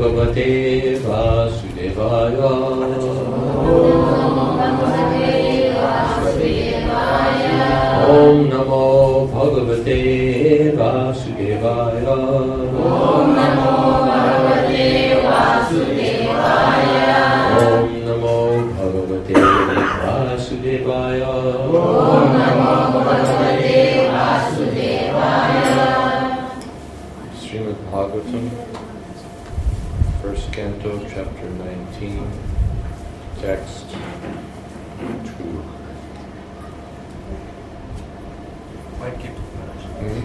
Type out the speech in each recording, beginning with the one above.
Bhagavate Vasudevaya. Om Namo Bhagavate Vasudevaya. Om Namo Bhagavate Vasudevaya. Om Namo Bhagavate Vasudevaya. Om Namo Bhagavate Vasudevaya. Srimad Bhagavatam, first canto, chapter 19, text 2. Might keep Hmm?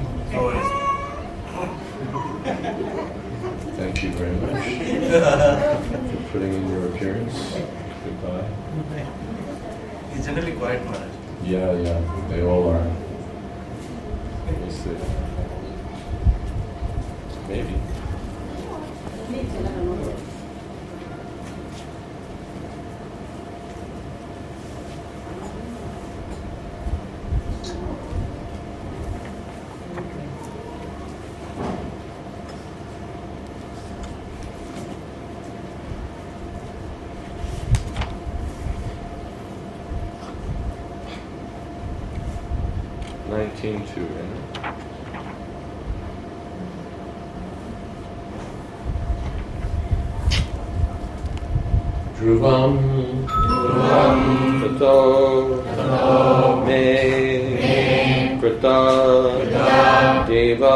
Thank you very much for putting in your appearance. Goodbye. He's generally quiet, Maharaj. Yeah, they all are. We'll see. Maybe. 19:2, Dhruvam Tato Me Krita Deva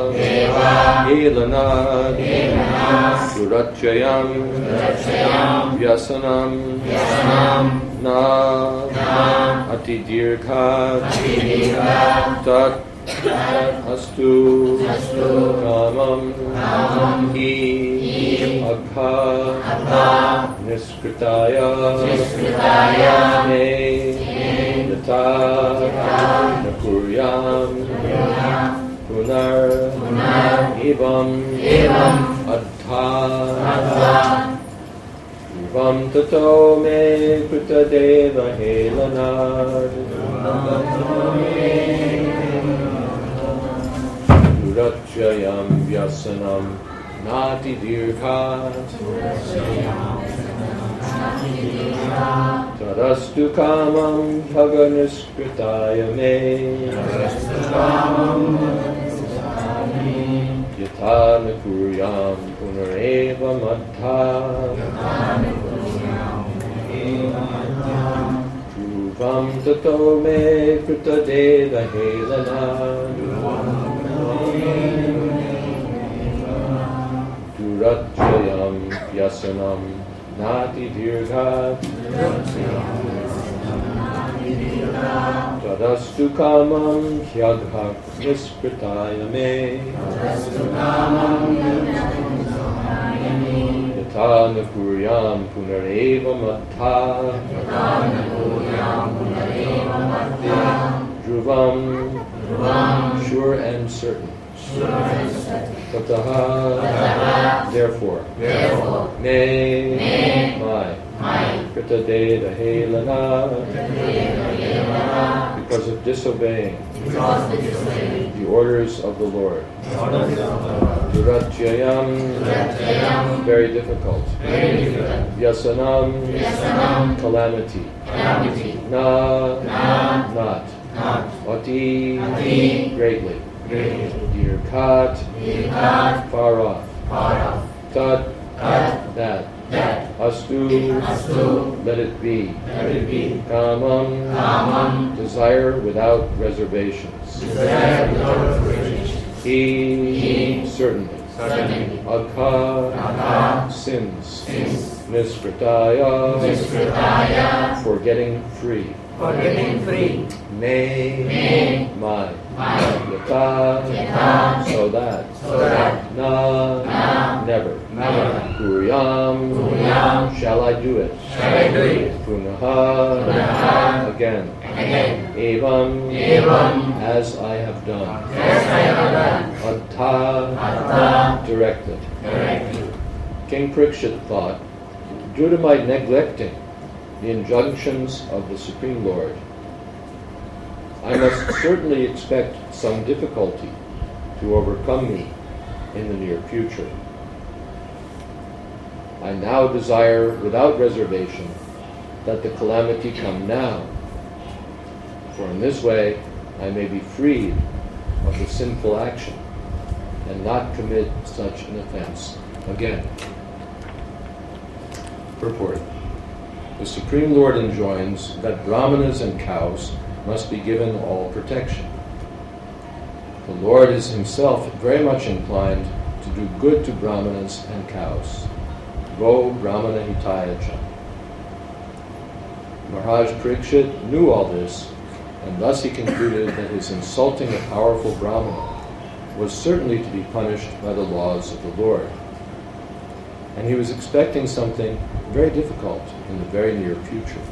Elana Surachayam Vyasanam Na Atidirgha Tat Astu Kamam Hi Abha Niskritaya Me Yata Nakuryam Punar Evam Adha Vam Tato Me Krita Deva Helanar Durachayam Vyasanam Nati Dirghat Tadastu Kamam Bhaganiskritaya Me Yata Nakuryam Punareva Madha Dhruvam Tato Me Krita Deva Helana Durachayam Vyasanam Nati Dirghat Tadastu Kamam Hyadhak Niskritaya Me Yata Nakuryam Punareva Madha Dhruvam sure and certain Tataha therefore Me my Krita Deva Helana because of disobeying the orders of the Lord. Durachayam very difficult. Vyasanam calamity. Not. Ati greatly. Dirghat far off. Tat that. Astu let it be. Kamam desire without reservations. He certainly. Agha sins. Niskritaya forgetting free. Me my. Yata so that. Na never. Kuryam shall I do it. Punaha again. Evam as I have done. Adha directed. King Parikshit thought, due to my neglecting the injunctions of the Supreme Lord, I must certainly expect some difficulty to overcome me in the near future. I now desire without reservation that the calamity come now, for in this way I may be freed of the sinful action and not commit such an offense again. Purport. The Supreme Lord enjoins that brahmanas and cows must be given all protection. The Lord is himself very much inclined to do good to brahmanas and cows. Go brahmana hitaya cha. Maharaj Parikshit knew all this, and thus he concluded that his insulting a powerful brahmana was certainly to be punished by the laws of the Lord. And he was expecting something very difficult in the very near future.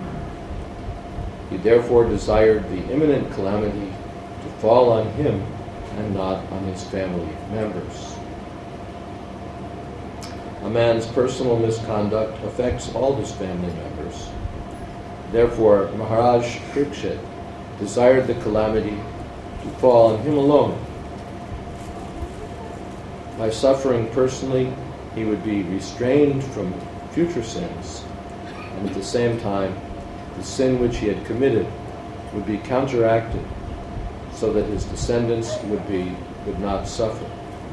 He therefore desired the imminent calamity to fall on him and not on his family members. A man's personal misconduct affects all his family members. Therefore, Maharaj Parikshit desired the calamity to fall on him alone. By suffering personally, he would be restrained from future sins, and at the same time, the sin which he had committed would be counteracted so that his descendants would not suffer.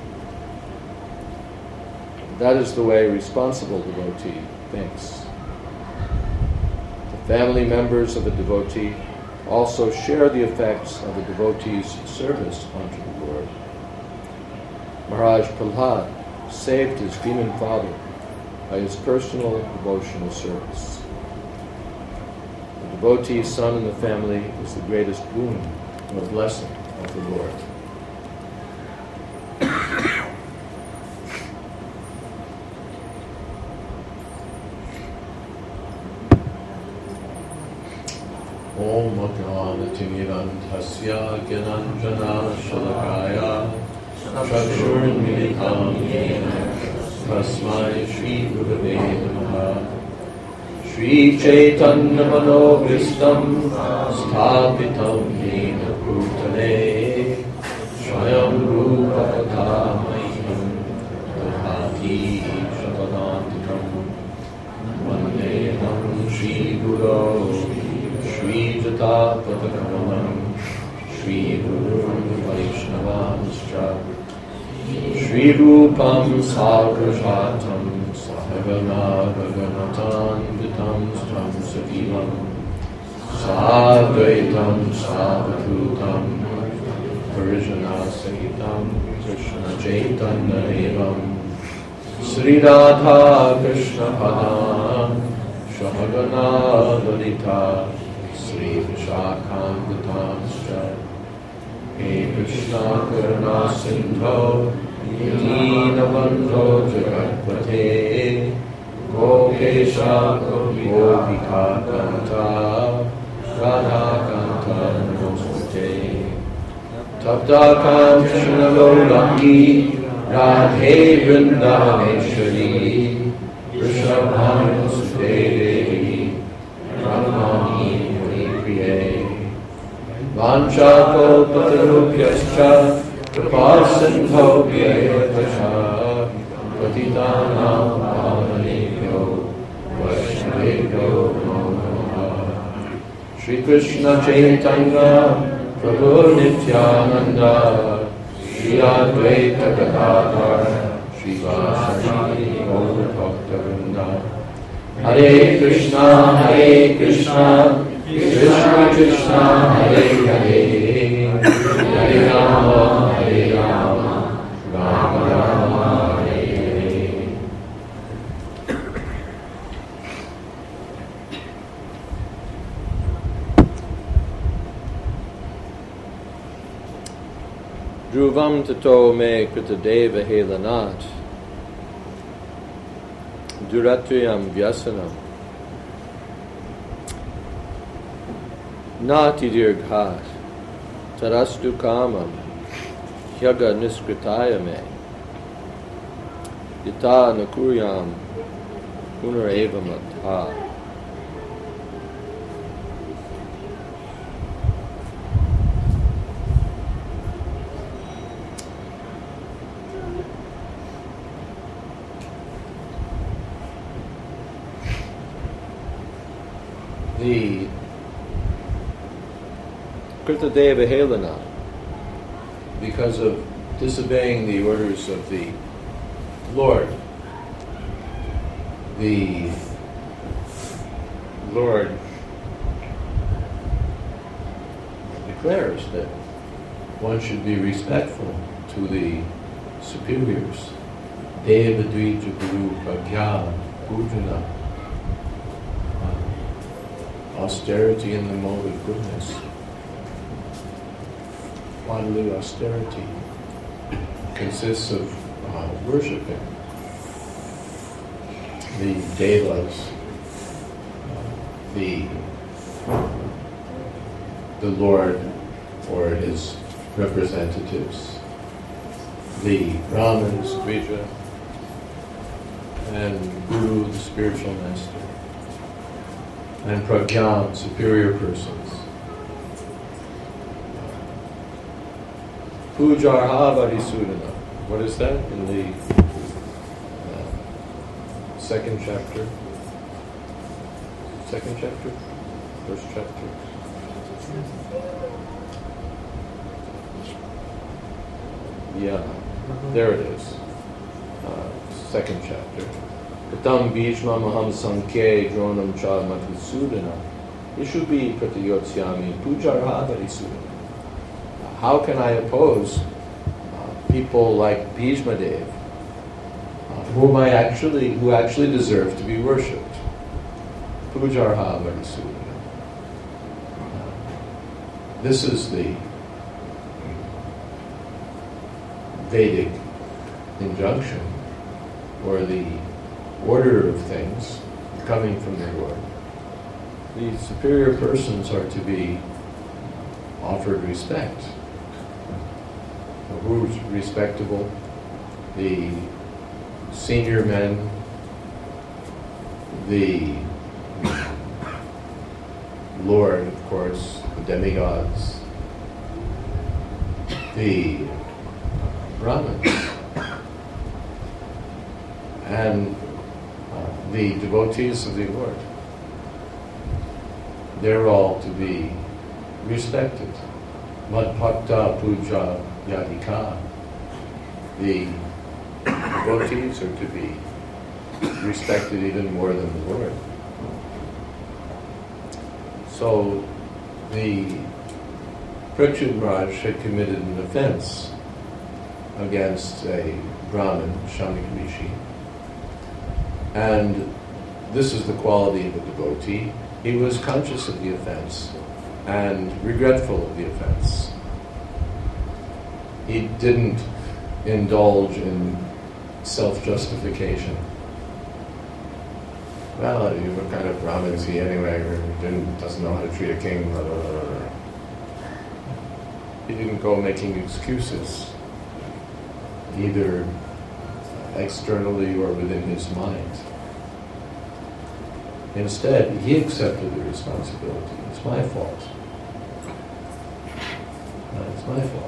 That is the way a responsible devotee thinks. The family members of a devotee also share the effects of a devotee's service unto the Lord. Maharaj Prahlad saved his demon father by his personal devotional service. The devotee's son in the family is the greatest boon or blessing of the Lord. Om Ajnanatimidandhasya Gyananjana Shalakaya Chakshurmilitam Yena Tasmai Shri Gurave Namaha. Shri Chaitanya Manobhistam Sthapitam Yena Bhutale Swayam Rupa Katamahyam Dahati Shatadantikam Vandeham Shri Guru Shri Jatapatakamanam Shri Guru Vaishnavamscha Shri Rupam Sagrajatam Sahagana Bhaganatan Vitam Stam Sakivam Sadvaitam Savadhutam Parijana Sahitam Krishna Chaitanya Evam Sri Radha Krishna Padam Shahagana Lalita Sri Vishakam Vitanscha He Krishna Karuna Sindho Dina Bandho Jagatpate Gopesha Gopika Kanta Radha Kanta Namaste Tapta Kanchana Gauraki Radhe Vrindavaneshwari Vrishabhanu Sute Ramani Priye Vanchakalpatarubhyascha Kripasindho Vyayavasha Patitanam Pavanebhyo Vaishnavebhyo Namo Namaha. Shri Krishna Chaitanya Prabhu Nityananda Shri Advaita Gadadhar Shri Vasari Gaur Bhakta Hare Krishna, Hare Krishna, Krishna Krishna, Hare Hare, Hare Rama, Hare Rama, Rama Rama, Hare Hare. Dhruvam tato me kritadeva helanat Duratriyam Vyasanam Nati Dirghat Tarastu Kamam Hyaga Niskritaya Me Yata Nakuryam Punareva Matha. the Kritadeva Helana, because of disobeying the orders of the Lord, the Lord declares that one should be respectful to the superiors. Deva Dvija Guru Bhagya Pujana. Austerity in the mode of goodness. Bodily austerity consists of worshipping the devas, the Lord or his representatives, the Brahmins, Dvija, and Guru, the spiritual master, and Pragyan, superior persons. Pujarha Varisudana. What is that? In the second chapter? Second chapter? First chapter? Yeah, there it is. Second chapter. Katam Bhishma Maham Sankhe Dronam Cha Madhusudana Ishubi Pratiyotsyami Pujarha Varisudana. How can I oppose people like Bhishma Dev, who actually deserve to be worshipped? Pujarha Varisudana. This is the Vedic injunction, or the order of things coming from the Lord. The superior persons are to be offered respect. Who's respectable? The senior men, the Lord, of course, the demigods, the Brahmins, and the devotees of the Lord. They're all to be respected. Madbhakta puja yadika. The devotees are to be respected even more than the Lord. So the Parikshit Maharaj had committed an offense against a Brahmin, Shanik Rishi. And this is the quality of a devotee. He was conscious of the offense and regretful of the offense. He didn't indulge in self-justification. Well, what kind of Brahmin is he anyway? Doesn't know how to treat a king, blah, blah, blah, blah. He didn't go making excuses, either externally or within his mind. Instead, he accepted the responsibility. It's my fault. It's my fault.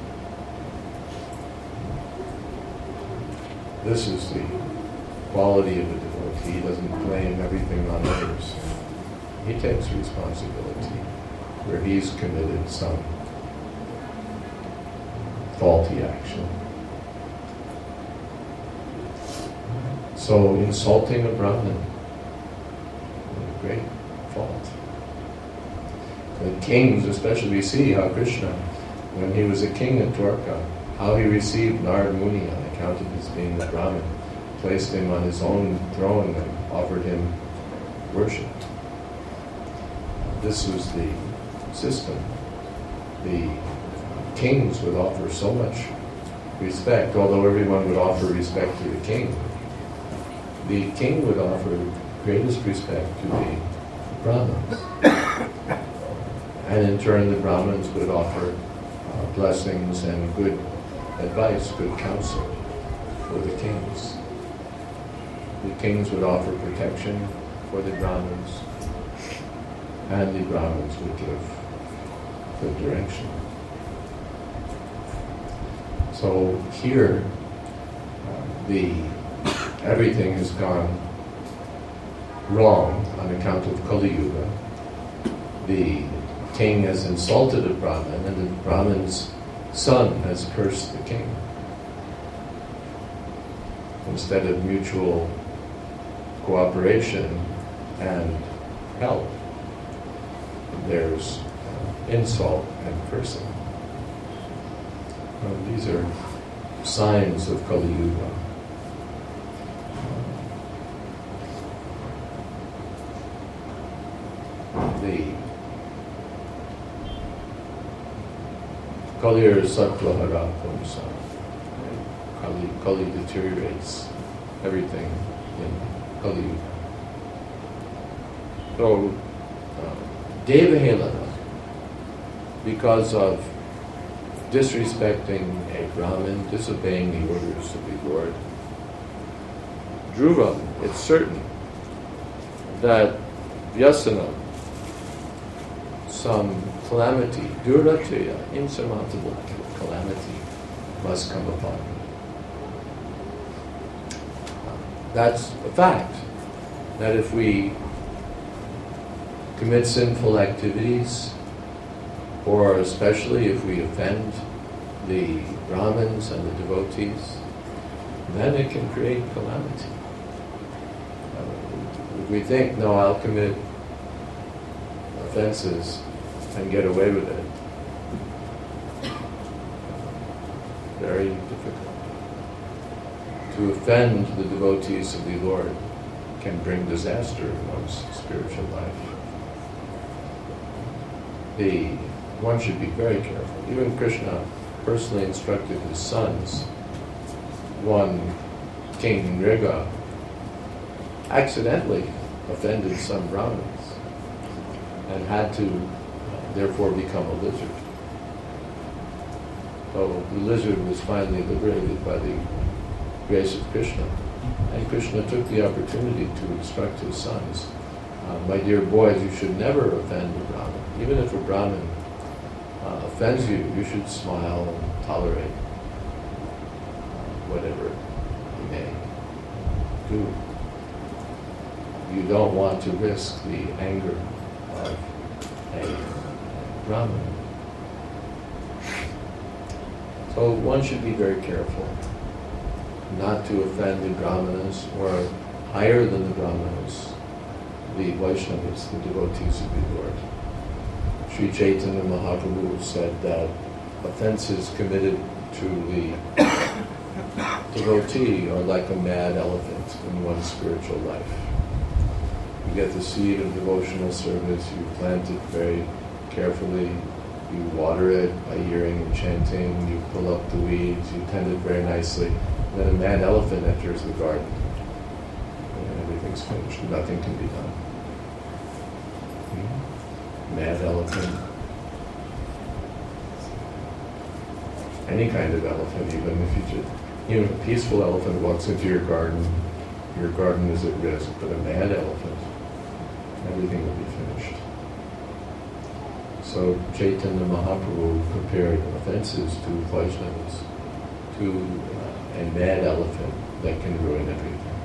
This is the quality of a devotee. He doesn't blame everything on others. He takes responsibility where he's committed some faulty action. So insulting a Brahmin, a great fault. The kings, especially, we see how Krishna, when he was a king in Dwarka, how he received Narad Muni on account of his being a Brahmin, placed him on his own throne and offered him worship. This was the system. The kings would offer so much respect, although everyone would offer respect to the king. The king would offer greatest respect to the Brahmins. And in turn, the Brahmins would offer blessings and good advice, good counsel for the kings. The kings would offer protection for the Brahmins, and the Brahmins would give good direction. So here, everything has gone wrong on account of Kali Yuga. the king has insulted a Brahmin and the Brahmin's son has cursed the king. Instead of mutual cooperation and help, there's insult and cursing. These are signs of Kali Yuga. The Kali Sattva Hara Pumsa. Kali deteriorates everything in Kali Yuga. So, Devahelana, because of disrespecting a Brahmin, disobeying the orders of the Lord, Dhruva, it's certain that Vyasana, some calamity, Duratya, insurmountable calamity, must come upon him. That's a fact, that if we commit sinful activities, or especially if we offend the Brahmins and the devotees, then it can create calamity. If we think, no, I'll commit offenses and get away with it, very difficult. To offend the devotees of the Lord can bring disaster in one's spiritual life. One should be very careful. Even Krishna personally instructed his sons. One, King Nriga, accidentally offended some Brahmins and had to therefore become a lizard. So the lizard was finally liberated by the grace of Krishna. And Krishna took the opportunity to instruct his sons. My dear boys, you should never offend a Brahmin. Even if a Brahmin offends you, you should smile and tolerate whatever he may do. You don't want to risk the anger of a Brahmin. So one should be very careful not to offend the Brahmanas, or higher than the Brahmanas, the Vaishnavas, the devotees of the Lord. Sri Chaitanya Mahaprabhu said that offenses committed to the devotee are like a mad elephant in one's spiritual life. You get the seed of devotional service, you plant it very carefully, you water it by hearing and chanting, you pull up the weeds, you tend it very nicely. Then a mad elephant enters the garden, and everything's finished. Nothing can be done. Mad elephant. Any kind of elephant, even if you a peaceful elephant walks into your garden is at risk. But a mad elephant, everything will be finished. So Chaitanya Mahaprabhu compared offenses to Vaishnavas, to a mad elephant that can ruin everything.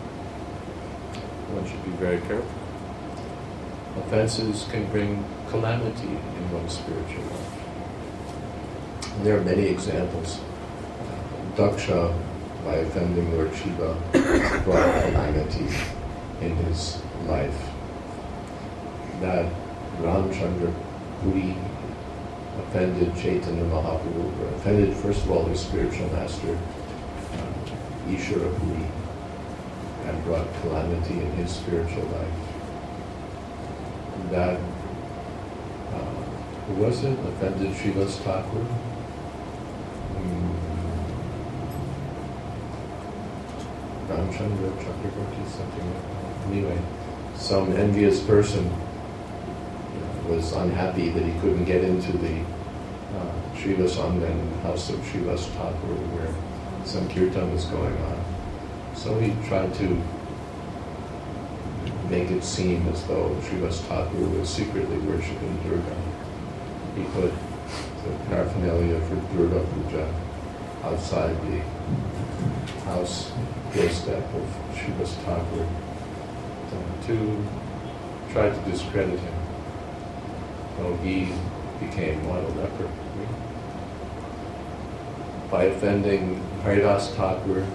One should be very careful. Offenses can bring calamity in one's spiritual life. And there are many examples. Daksha, by offending Lord Shiva, brought calamity in his life. That Ramchandra Puri offended Chaitanya Mahaprabhu, or offended first of all his spiritual master, Ishvara Puri, and brought calamity in his spiritual life. That, who was it? Offended Srivas Thakur. Ramchandra Chakravarti, something like that. Anyway, some envious person was unhappy that he couldn't get into the Srivas Angan house of Srivas Thakur where some kirtan was going on. So he tried to make it seem as though Srivas Thakur was secretly worshipping Durga. He put the paraphernalia for Durga Puja outside the house doorstep of Srivas Thakur to try to discredit him. So he became what, a leper? By offending Haridas Thakur,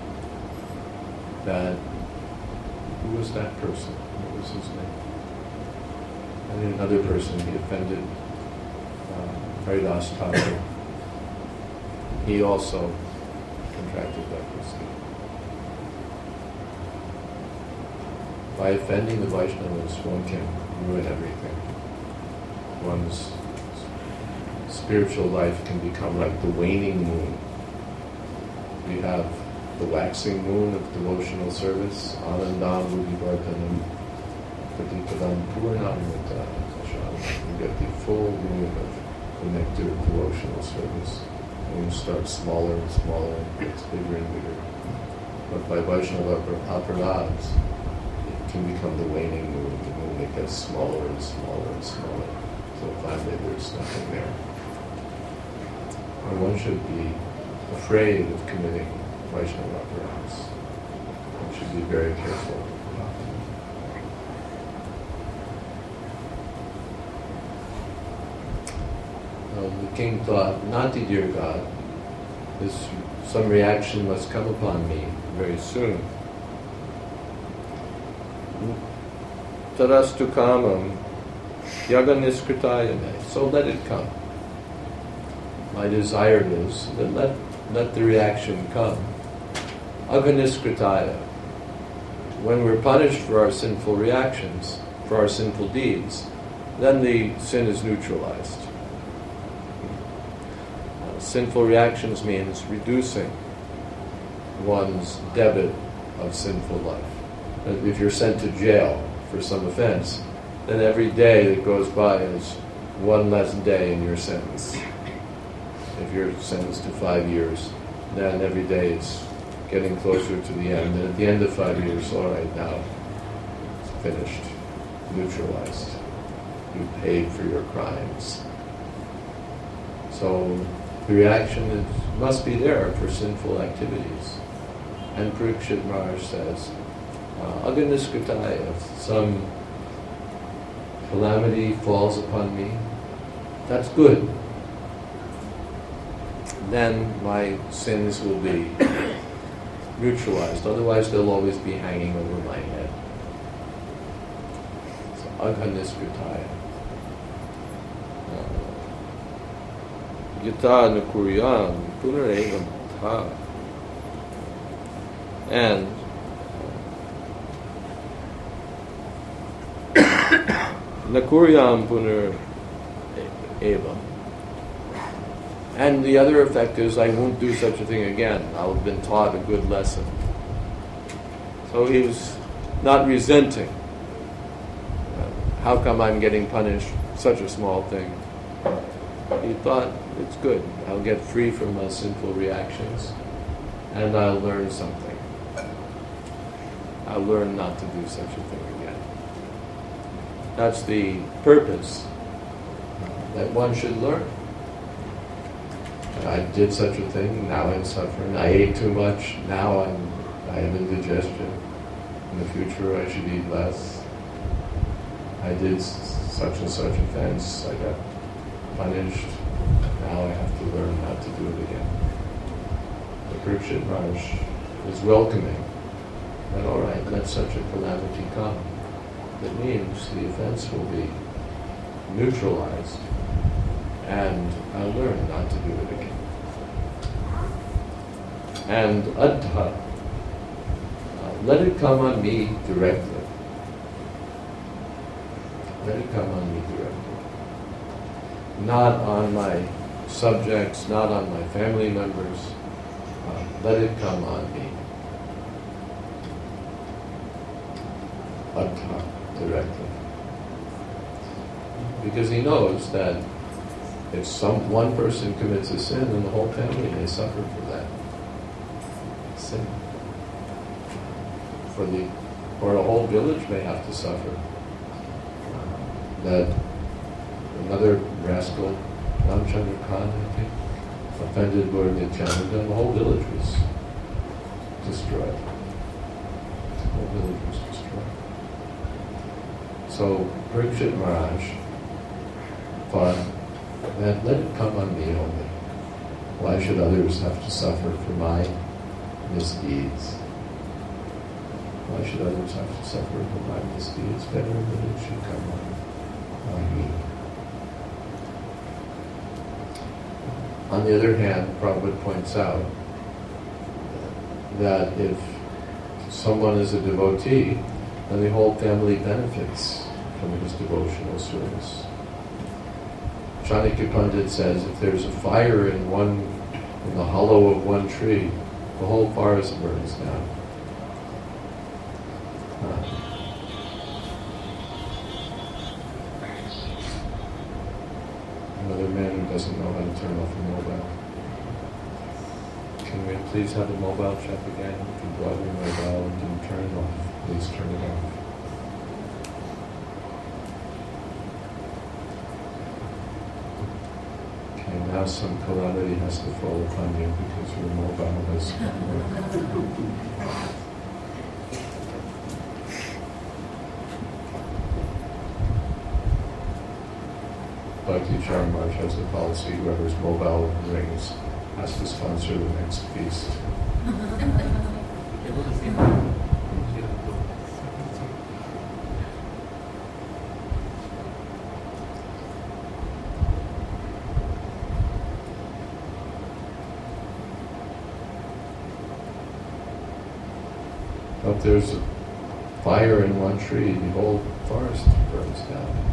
that, who was that person? What was his name? And another person, he offended Haridas Thakur. He also contracted leprosy. By offending the Vaishnavas, one can ruin everything. One's spiritual life can become like the waning moon. We have the waxing moon of devotional service, Anandam Buddhivardhanam Pratipadam Purnamrita. We get the full moon of the nectar of devotional service. And we start smaller and smaller and gets bigger and bigger. But by Vaishnava aparads, it can become the waning moon, the moon that gets smaller and smaller and smaller. So finally there's nothing there. And one should be afraid of committing Vaishnava aparads. One should be very careful. The king thought, Nati, dear God, some reaction must come upon me very soon. Tarastu kamam yaganiskrtayame. So let it come. My desire is that let the reaction come. Aganiskritaya. When we're punished for our sinful reactions, for our sinful deeds, then the sin is neutralized. Sinful reactions means reducing one's debit of sinful life. If you're sent to jail for some offense, then every day that goes by is one less day in your sentence. If you're sentenced to 5 years, then every day is getting closer to the end. And at the end of 5 years, all right, now it's finished, neutralized. You paid for your crimes. So the reaction must be there for sinful activities. And Parikshit Maharaj says, Aganiskritaya, if some calamity falls upon me, that's good. Then my sins will be neutralized. Otherwise they'll always be hanging over my head. So Aganiskritaya. Yata Nakuryam Punarevam Tha. And Nakuryam Punar Evam. And the other effect is I won't do such a thing again. I'll have been taught a good lesson. So he was not resenting. How come I'm getting punished? Such a small thing. He thought, it's good. I'll get free from my sinful reactions and I'll learn something. I'll learn not to do such a thing again. That's the purpose that one should learn. I did such a thing, now I'm suffering. I ate too much, now I have indigestion. In the future I should eat less. I did such and such offense, I got punished. Now I have to learn not to do it again. The Parikshit Maharaj is welcoming that, all right, let such a calamity come. It means the offense will be neutralized and I'll learn not to do it again. And Adha, let it come on me directly. Let it come on me directly. Not on my subjects, not on my family members. Let it come on me. Adha, directly. Because he knows that if one person commits a sin, then the whole family may suffer for that sin. Or a whole village may have to suffer. That another rascal, Ramchandra Khan, I think, offended Lord Nityananda, and the whole village was destroyed. The whole village was destroyed. So Parikshit Maharaj thought that let it come on me only. Why should others have to suffer for my misdeeds? Why should others have to suffer for my misdeeds? Better that it should come on me. On the other hand, Prabhupada points out that if someone is a devotee, then the whole family benefits from his devotional service. Chanakya Pandit says if there's a fire in the hollow of one tree, the whole forest burns down. Another man who doesn't know how to turn off a mobile. Can we please have a mobile check again? If you brought your mobile and didn't turn it off, please turn it off. Okay, now some calamity has to fall upon you because your mobile has Bhakti Charan Maharaj has the policy, whoever's mobile rings has to sponsor the next feast. If there's a fire in one tree, the whole forest burns down.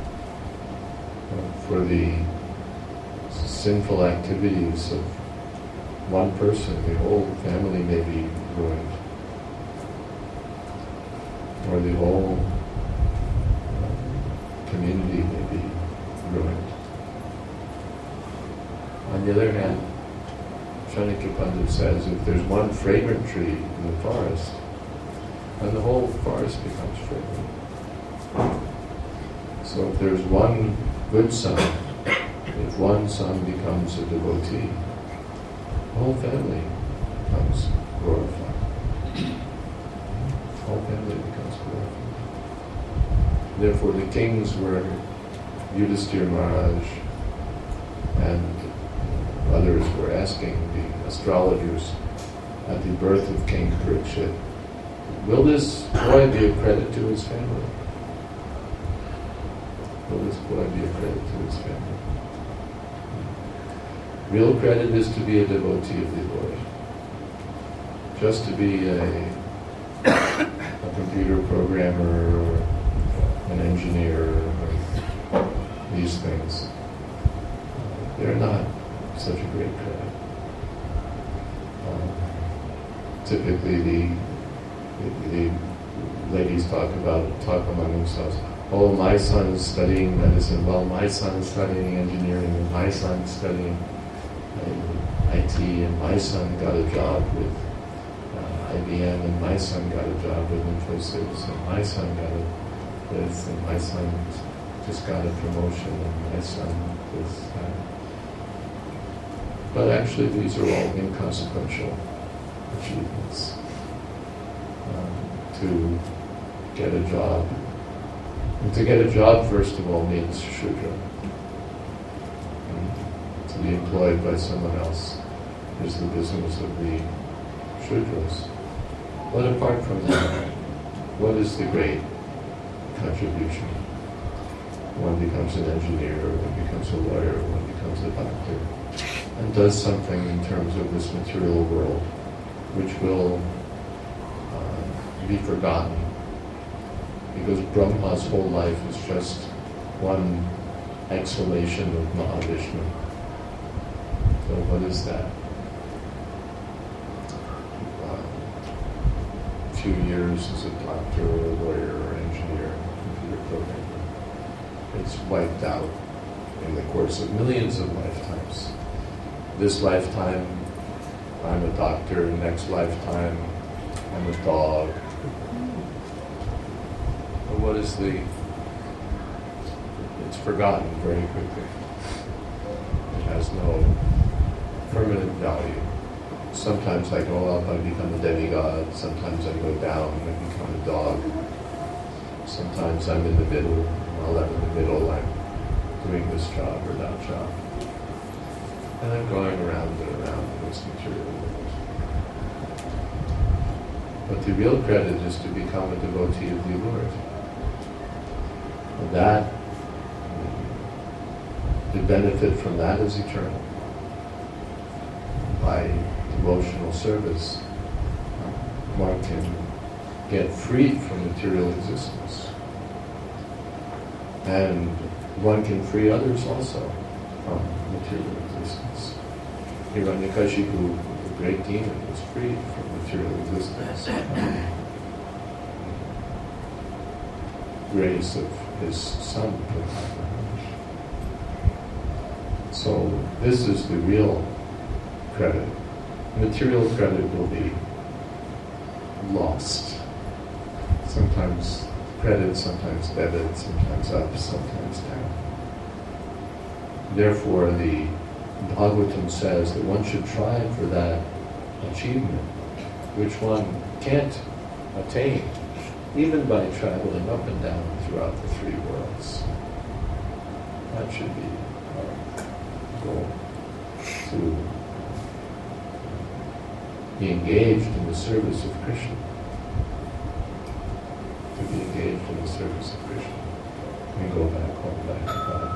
For the sinful activities of one person, the whole family may be ruined, or the whole community may be ruined. On the other hand, Chanakya Pandit says if there's one fragrant tree in the forest, then the whole forest becomes fragrant. So if there's one good son, if one son becomes a devotee, the whole family becomes glorified. The whole family becomes glorified. Therefore the kings were Yudhisthira Maharaj and others were asking the astrologers at the birth of King Parikshit, will this boy be a credit to his family? Will this boy be a credit to his family? Real credit is to be a devotee of the Lord. Just to be a computer programmer or an engineer or these things, they're not such a great credit. Typically the ladies talk among themselves, oh, my son is studying medicine, well, my son is studying engineering, and my son is studying IT, and my son got a job with IBM, and my son got a job with Infosys, and my son got this, and my son just got a promotion, and my son this. But actually these are all inconsequential achievements. To get a job. And to get a job, first of all, means Shudra. And to be employed by someone else is the business of the Shudras. But apart from that, what is the great contribution? One becomes an engineer, one becomes a lawyer, one becomes a doctor, and does something in terms of this material world, which will be forgotten, because Brahma's whole life is just one exhalation of Mahavishnu. So what is that? A few years as a doctor or a lawyer or engineer, computer programmer. It's wiped out in the course of millions of lifetimes. This lifetime, I'm a doctor. Next lifetime, I'm a dog. But what is it's forgotten very quickly. It has no permanent value. Sometimes I go up, I become a demigod. Sometimes I go down, I become a dog. Sometimes I'm in the middle. While I'm in the middle, I'm doing this job or that job. And I'm going around and around in this material world. But the real credit is to become a devotee of the Lord. And that, the benefit from that is eternal. By devotional service, one can get freed from material existence. And one can free others also from material existence. Hiranyakashipu, the great demon, was freed from material existence. Grace of his son. So this is the real credit. Material credit will be lost. Sometimes credit, sometimes debit, sometimes up, sometimes down. Therefore, the Bhagavatam says that one should try for that achievement, which one can't attain, even by traveling up and down throughout the three worlds. That should be our goal, to be engaged in the service of Krishna. To be engaged in the service of Krishna. And go back to God.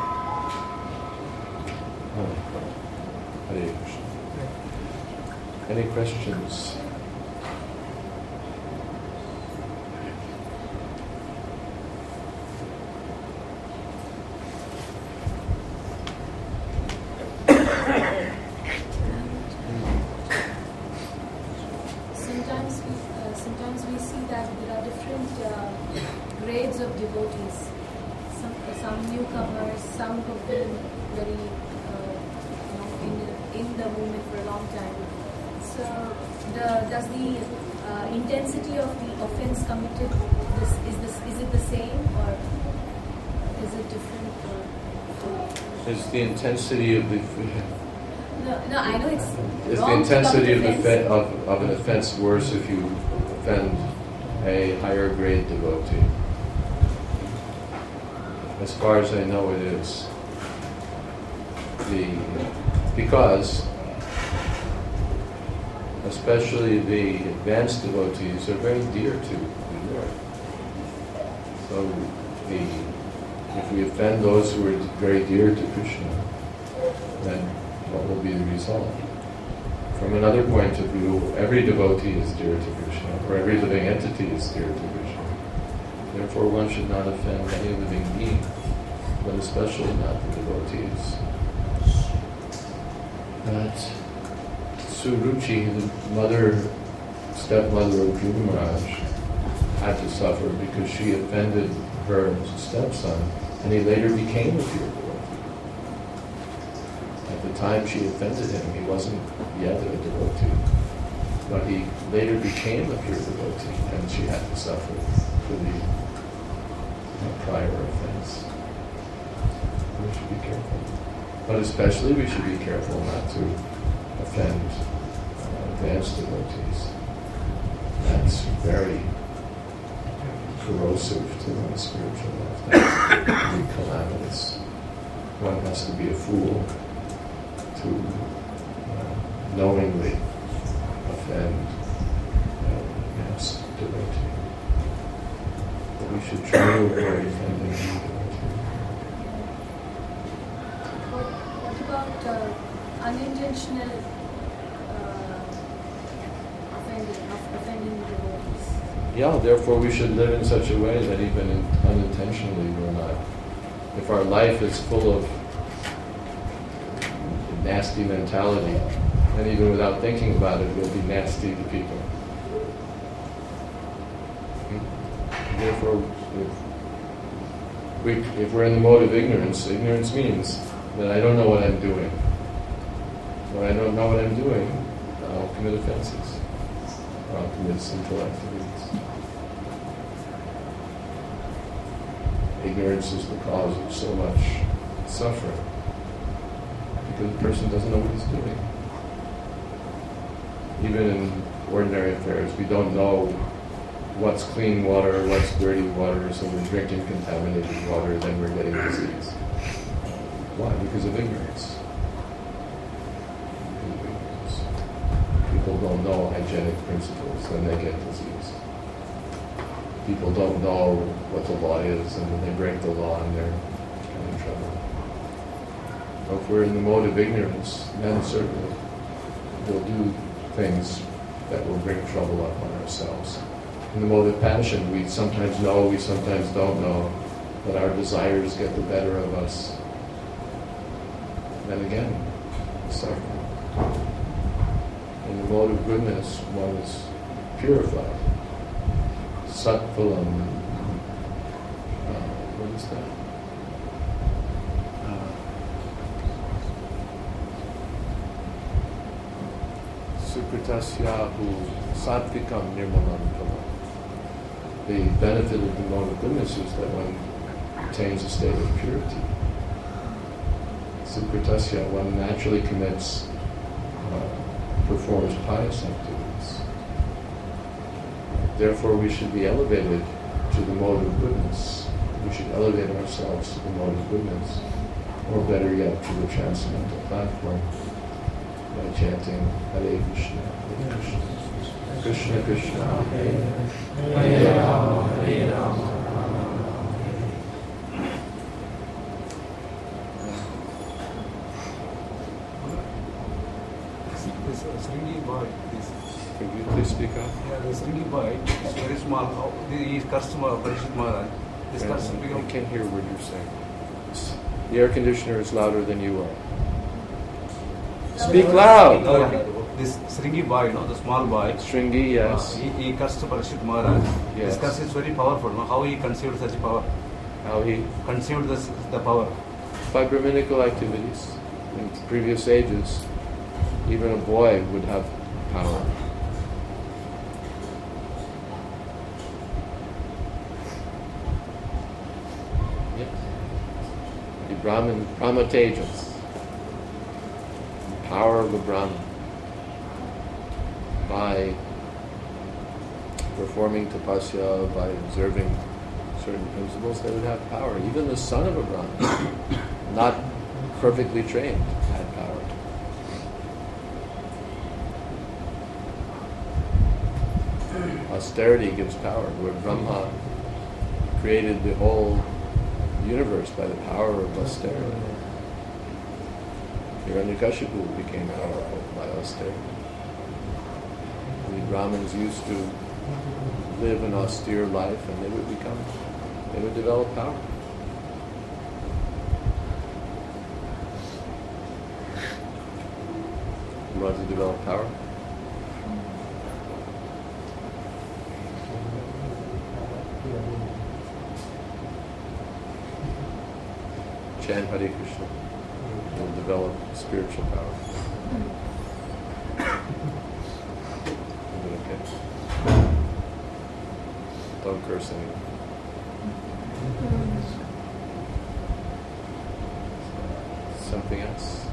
Hare Krishna. Any questions? Sometimes we see that there are different grades of devotees. Some newcomers, some who've been very in the movement for a long time. So, does the intensity of the offense committed is it the same or is it different? Is the intensity of the No, I know it's is the wrong intensity to of an offense worse if you offend a higher grade devotee? As far as I know, it is. Because especially the advanced devotees are very dear to the Lord. So if we offend those who are very dear to Krishna, then what will be the result? From another point of view, every devotee is dear to Krishna, or every living entity is dear to Krishna. Therefore, one should not offend any living being, but especially not the devotees. But Suruchi, the stepmother of Dhruva Maharaj, had to suffer because she offended her stepson, and he later became a pure devotee. At the time she offended him, he wasn't yet a devotee, but he later became a pure devotee, and she had to suffer for the prior offense. We should be careful. But especially we should be careful not to offend advanced devotees. That's very corrosive to one's spiritual life. That's really calamitous. One has to be a fool to knowingly offend advanced devotee. But we should try to avoid offending any devotee. What about unintentional offending devotees? Yeah, therefore we should live in such a way that even unintentionally we're not. If our life is full of nasty mentality, and even without thinking about it, we'll be nasty to people. Therefore, if we're in the mode of ignorance, ignorance means that I don't know what I'm doing. When I don't know what I'm doing, I'll commit offenses, or I'll commit sinful activities. Ignorance is the cause of so much suffering, because the person doesn't know what he's doing. Even in ordinary affairs, we don't know what's clean water, what's dirty water, so we're drinking contaminated water, then we're getting disease. Why? Because of ignorance. Because of ignorance. People don't know hygienic principles, then they get disease. People don't know what the law is, and then they break the law and they're in trouble. So if we're in the mode of ignorance, then certainly we'll do things that will bring trouble upon ourselves. In the mode of passion, we sometimes know, we sometimes don't know, but our desires get the better of us. Then again, suffering. In the mode of goodness, one is purified. Sattvalam. What is that? Sukritasyahu sattvikam nirmalam phala. The benefit of the mode of goodness is that one attains a state of purity. Sukritasya, one naturally commits, performs pious activities. Therefore, we should be elevated to the mode of goodness. We should elevate ourselves to the mode of goodness, or better yet, to the transcendental platform, by chanting Hare Krishna, Hare Krishna, Krishna Krishna, Hare Rama, Hare Rama. This Sringi boy, Could you please speak up? yeah, the Sringi boy is very small. He is customer of Parishit Maharaj. This customer I become can't hear what you're saying. The air conditioner is louder than you are. Speak loud! This Sringi boy, the small boy. Stringy, yes. He cursed Parishit Maharaj. Yes. This curse is very powerful. How he conceived such power? How he Conceived the power. by Brahminical activities. In previous ages, even a boy would have power. Yes. The Brahma Tejas. The power of the Brahman. By performing tapasya, by observing certain principles, they would have power. Even the son of a Brahmin, not perfectly trained, had power. Austerity gives power, where Brahma created the whole universe by the power of austerity. Hiranyakashipu became powerful by austerity. The Brahmins used to live an austere life, and they would develop power. You want to develop power? Chant Hare Krishna. You'll develop spiritual power. Is it okay? Don't curse anyone. Something else?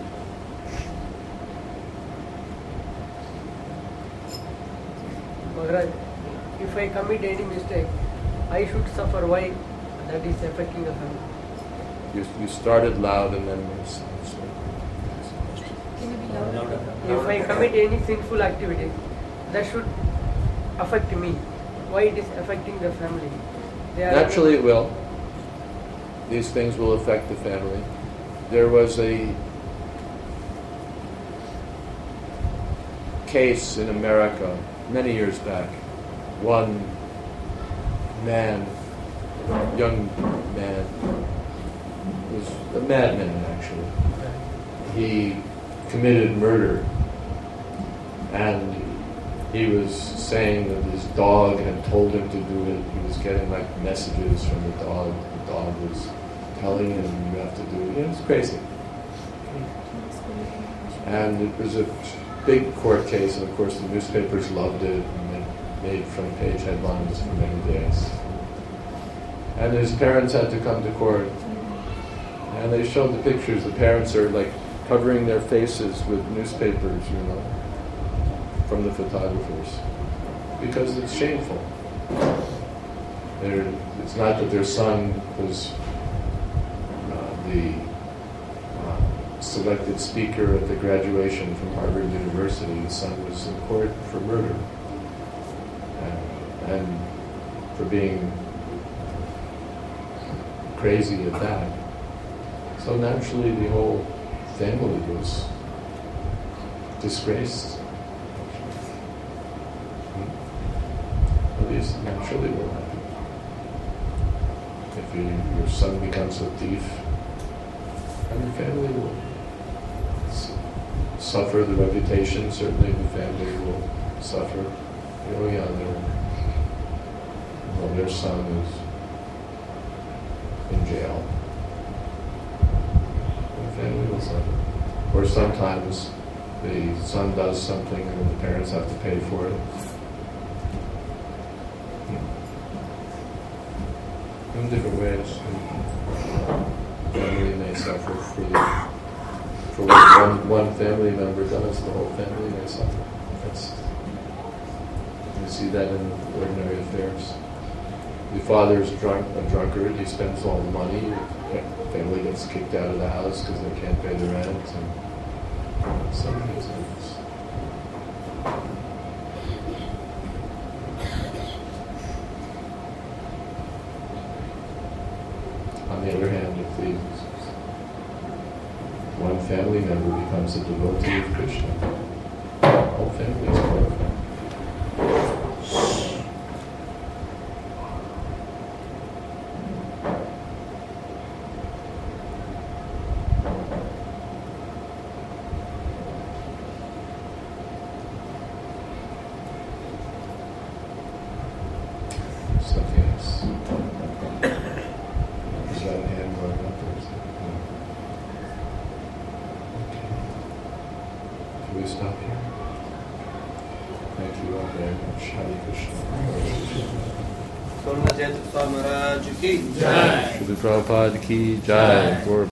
Maharaj, if I commit any mistake, I should suffer. Why? That is affecting the family. You started loud and then so. Can you be louder? If I commit any sinful activity, that should affect me. Why it is affecting the family? Naturally it will. These things will affect the family. There was a case in America many years back. One man, young man, was a madman actually. He committed murder, and he was saying that his dog had told him to do it. He was getting like messages from the dog. The dog was telling him, you have to do it. It was crazy. And it was a big court case, and of course the newspapers loved it, and they made front page headlines for many days. And his parents had to come to court, and they showed the pictures. The parents are like covering their faces with newspapers, from the photographers, because it's shameful. It's not that their son was the selected speaker at the graduation from Harvard University. His son was in court for murder and for being crazy at that. So naturally the whole family was disgraced. At least naturally will happen. If your son becomes a thief, and your family will suffer the reputation, certainly the family will suffer. Their son is in jail. The family will suffer. Or sometimes the son does something and the parents have to pay for it. In different ways. Family may suffer for what one family member does, the whole family may suffer. You see that in ordinary affairs. The father's a drunkard, he spends all the money, the family gets kicked out of the house because they can't pay the rent, and some of these things. On the other hand, if one family member becomes a devotee of Krishna, the whole family is glorified. Something else. Is that a hand going up or is it? Okay. Can we stop here? Thank you all very much. Hare Krishna. Swami Maharaj ki Srila Prabhupada ki jai.